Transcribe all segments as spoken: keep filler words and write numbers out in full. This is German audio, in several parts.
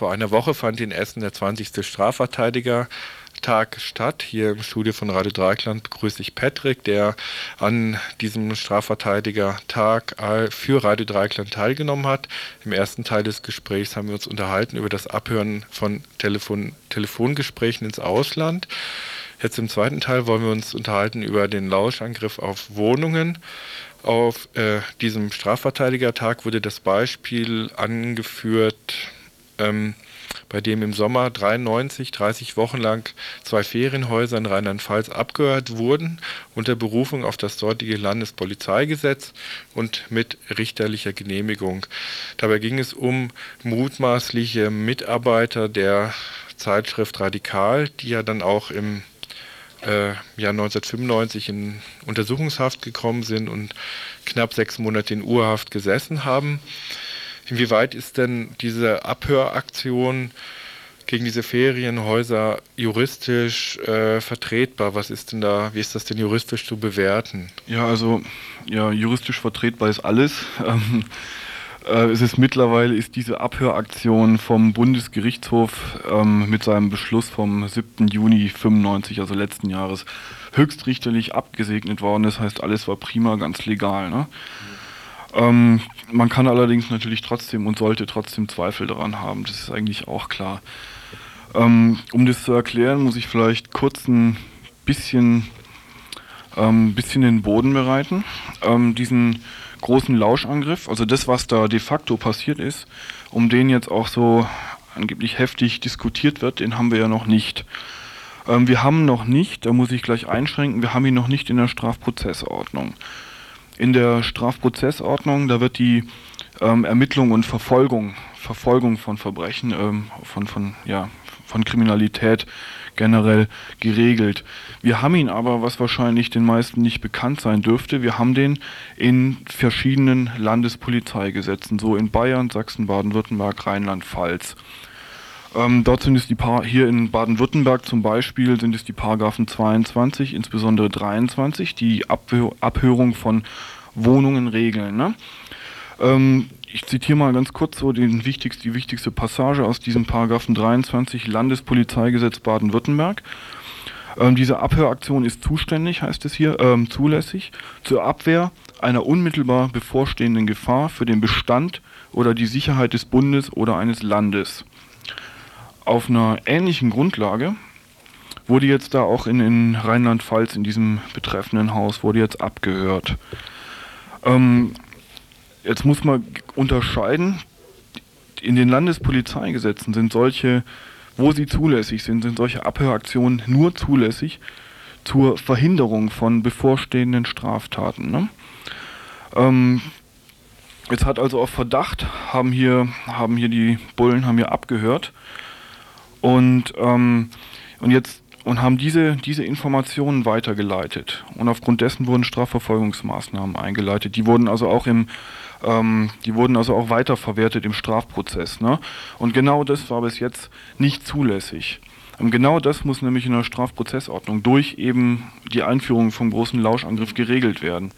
vor einer Woche fand in Essen der zwanzigste Strafverteidigertag statt. Hier im Studio von Radio Dreieckland begrüße ich Patrick, der an diesem Strafverteidigertag für Radio Dreieckland teilgenommen hat. Im ersten Teil des Gesprächs haben wir uns unterhalten über das Abhören von Telefon- Telefongesprächen ins Ausland. Jetzt im zweiten Teil wollen wir uns unterhalten über den Lauschangriff auf Wohnungen. Auf äh, diesem Strafverteidigertag wurde das Beispiel angeführt, ähm, bei dem im Sommer dreiundneunzig, dreißig Wochen lang zwei Ferienhäuser in Rheinland-Pfalz abgehört wurden, unter Berufung auf das dortige Landespolizeigesetz und mit richterlicher Genehmigung. Dabei ging es um mutmaßliche Mitarbeiter der Zeitschrift Radikal, die ja dann auch im Äh, Jahr neunzehnhundertfünfundneunzig in Untersuchungshaft gekommen sind und knapp sechs Monate in Urhaft gesessen haben. Inwieweit ist denn diese Abhöraktion gegen diese Ferienhäuser juristisch äh, vertretbar? Was ist denn da, wie ist das denn juristisch zu bewerten? Ja, also ja, juristisch vertretbar ist alles. Ähm, äh, es ist mittlerweile ist diese Abhöraktion vom Bundesgerichtshof ähm, mit seinem Beschluss vom siebten Juni fünfundneunzig, also letzten Jahres, höchstrichterlich abgesegnet worden. Das heißt, alles war prima, ganz legal. Ne? Mhm. Ähm, man kann allerdings natürlich trotzdem und sollte trotzdem Zweifel daran haben. Das ist eigentlich auch klar. Ähm, um das zu erklären, muss ich vielleicht kurz ein bisschen, ähm, bisschen den Boden bereiten. Ähm, diesen großen Lauschangriff, also das, was da de facto passiert ist, um den jetzt auch so angeblich heftig diskutiert wird, den haben wir ja noch nicht. Ähm, wir haben noch nicht, da muss ich gleich einschränken, wir haben ihn noch nicht in der Strafprozessordnung. In der Strafprozessordnung, da wird die ähm, Ermittlung und Verfolgung, Verfolgung von Verbrechen, ähm, von, von, ja, von Kriminalität generell geregelt. Wir haben ihn aber, was wahrscheinlich den meisten nicht bekannt sein dürfte, wir haben den in verschiedenen Landespolizeigesetzen, so in Bayern, Sachsen, Baden-Württemberg, Rheinland-Pfalz. Ähm, dort sind es die Paar, hier in Baden-Württemberg zum Beispiel sind es die Paragraphen zweiundzwanzig, insbesondere dreiundzwanzig, die Abhör- Abhörung von Wohnungen regeln. Ne? Ähm, ich zitiere mal ganz kurz so den wichtigst, die wichtigste Passage aus diesem Paragraphen dreiundzwanzig Landespolizeigesetz Baden-Württemberg. Ähm, diese Abhöraktion ist zuständig, heißt es hier, ähm, zulässig, zur Abwehr einer unmittelbar bevorstehenden Gefahr für den Bestand oder die Sicherheit des Bundes oder eines Landes. Auf einer ähnlichen Grundlage wurde jetzt da auch in, in Rheinland-Pfalz, in diesem betreffenden Haus, wurde jetzt abgehört. Ähm, jetzt muss man unterscheiden, in den Landespolizeigesetzen sind solche, wo sie zulässig sind, sind solche Abhöraktionen nur zulässig zur Verhinderung von bevorstehenden Straftaten. Ne? Ähm, jetzt hat also auf Verdacht, haben hier, haben hier die Bullen haben hier abgehört, Und, ähm, und jetzt und haben diese, diese Informationen weitergeleitet. Und aufgrund dessen wurden Strafverfolgungsmaßnahmen eingeleitet. Die wurden also auch im, ähm, die wurden also auch weiterverwertet im Strafprozess. Ne? Und genau das war bis jetzt nicht zulässig. Und genau das muss nämlich in der Strafprozessordnung durch eben die Einführung vom großen Lauschangriff geregelt werden.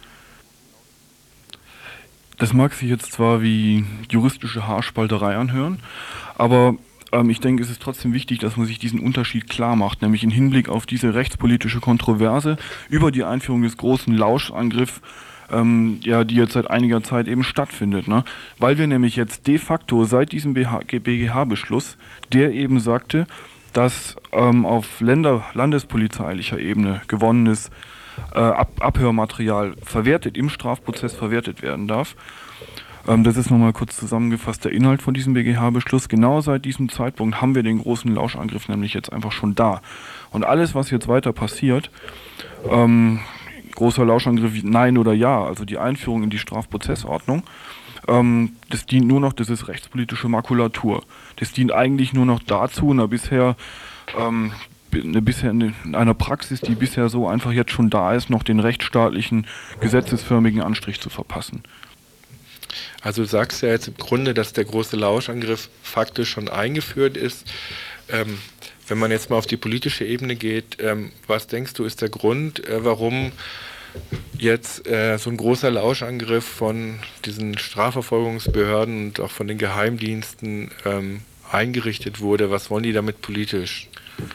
Das mag sich jetzt zwar wie juristische Haarspalterei anhören, aber ich denke, es ist trotzdem wichtig, dass man sich diesen Unterschied klar macht, nämlich im Hinblick auf diese rechtspolitische Kontroverse über die Einführung des großen Lauschangriffs, ähm, ja, die jetzt seit einiger Zeit eben stattfindet. Ne? Weil wir nämlich jetzt de facto seit diesem B G H-Beschluss, der eben sagte, dass ähm, auf Länder, landespolizeilicher Ebene gewonnenes äh, Ab Abhörmaterial verwertet, im Strafprozess verwertet werden darf. Das ist nochmal kurz zusammengefasst der Inhalt von diesem B G H-Beschluss. Genau seit diesem Zeitpunkt haben wir den großen Lauschangriff nämlich jetzt einfach schon da. Und alles, was jetzt weiter passiert, ähm, großer Lauschangriff, nein oder ja, also die Einführung in die Strafprozessordnung, ähm, das dient nur noch, das ist rechtspolitische Makulatur. Das dient eigentlich nur noch dazu, einer bisher, ähm, eine bisher in einer Praxis, die bisher so einfach jetzt schon da ist, noch den rechtsstaatlichen, gesetzesförmigen Anstrich zu verpassen. Also du sagst ja jetzt im Grunde, dass der große Lauschangriff faktisch schon eingeführt ist. Ähm, wenn man jetzt mal auf die politische Ebene geht, ähm, was denkst du ist der Grund, äh, warum jetzt äh, so ein großer Lauschangriff von diesen Strafverfolgungsbehörden und auch von den Geheimdiensten ähm, eingerichtet wurde. Was wollen die damit politisch?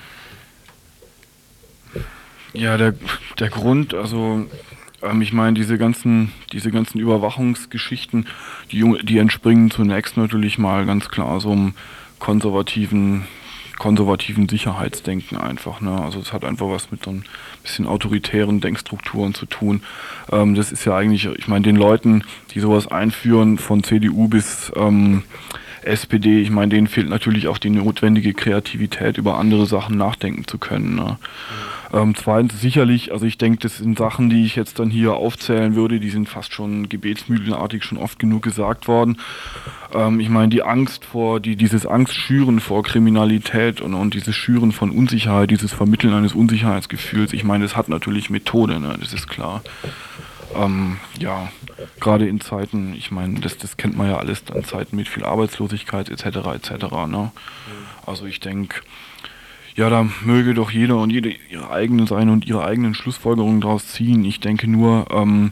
Ja, der, der Grund, also ähm, ich meine, diese ganzen, diese ganzen Überwachungsgeschichten, die, die entspringen zunächst natürlich mal ganz klar so einem konservativen, konservativen Sicherheitsdenken einfach. Ne? Also es hat einfach was mit so ein bisschen autoritären Denkstrukturen zu tun. Ähm, das ist ja eigentlich, ich meine, den Leuten, die sowas einführen, von C D U bis ähm, S P D, ich meine, denen fehlt natürlich auch die notwendige Kreativität, über andere Sachen nachdenken zu können. Ne? Mhm. Ähm, zweitens sicherlich, also ich denke, das sind Sachen, die ich jetzt dann hier aufzählen würde, die sind fast schon gebetsmühlenartig schon oft genug gesagt worden. Ähm, ich meine, die Angst vor, die, dieses Angstschüren vor Kriminalität und, und dieses Schüren von Unsicherheit, dieses Vermitteln eines Unsicherheitsgefühls, ich meine, das hat natürlich Methode, ne? Das ist klar. Ähm, ja, gerade in Zeiten, ich meine, das, das kennt man ja alles, in Zeiten mit viel Arbeitslosigkeit et cetera et cetera. Ne? Also ich denke, ja, da möge doch jeder und jede ihre eigene sein und ihre eigenen Schlussfolgerungen daraus ziehen. Ich denke nur, ähm,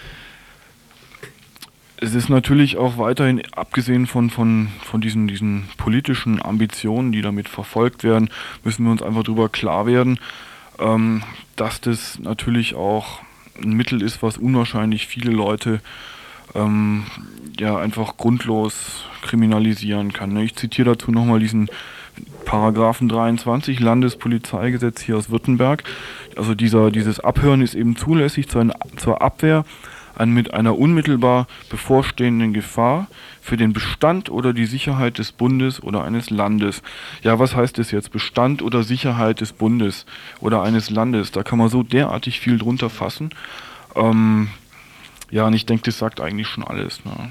es ist natürlich auch weiterhin, abgesehen von, von, von diesen, diesen politischen Ambitionen, die damit verfolgt werden, müssen wir uns einfach darüber klar werden, ähm, dass das natürlich auch ein Mittel ist, was unwahrscheinlich viele Leute ähm, ja einfach grundlos kriminalisieren kann. Ne? Ich zitiere dazu nochmal diesen Paragraphen dreiundzwanzig Landespolizeigesetz hier aus Württemberg. Also dieser, dieses Abhören ist eben zulässig zur, zur Abwehr an mit einer unmittelbar bevorstehenden Gefahr für den Bestand oder die Sicherheit des Bundes oder eines Landes. Ja, was heißt das jetzt? Bestand oder Sicherheit des Bundes oder eines Landes? Da kann man so derartig viel drunter fassen. Ähm, ja, und ich denke, das sagt eigentlich schon alles. Ne?